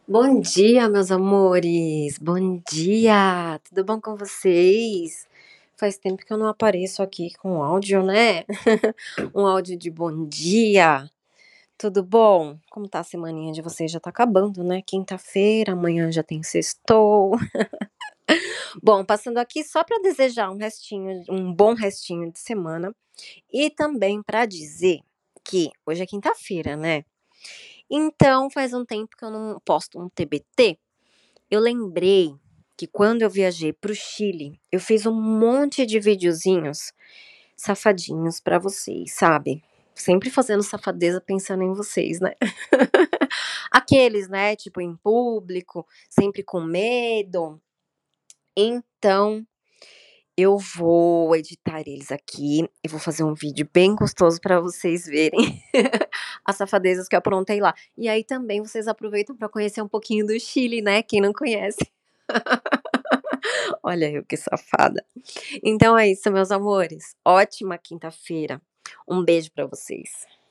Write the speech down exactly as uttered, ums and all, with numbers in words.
Bom dia, meus amores! Bom dia! Tudo bom com vocês? Faz tempo que eu não apareço aqui com áudio, né? Um áudio de bom dia. Tudo bom? Como tá a semaninha de vocês? Já tá acabando, né? Quinta-feira, amanhã já tem sextou. Bom, passando aqui só para desejar um restinho, um bom restinho de semana e também para dizer que hoje é quinta-feira, né? Então faz um tempo que eu não posto um T B T. Eu lembrei que quando eu viajei para o Chile, eu fiz um monte de videozinhos safadinhos pra vocês, sabe? Sempre fazendo safadeza pensando em vocês, né? Aqueles, né, tipo em público, sempre com medo. Então, eu vou editar eles aqui e vou fazer um vídeo bem gostoso pra vocês verem as safadezas que eu aprontei lá. E aí também vocês aproveitam pra conhecer um pouquinho do Chile, né, quem não conhece. Olha eu que safada. Então é isso, meus amores. Ótima quinta-feira. Um beijo pra vocês.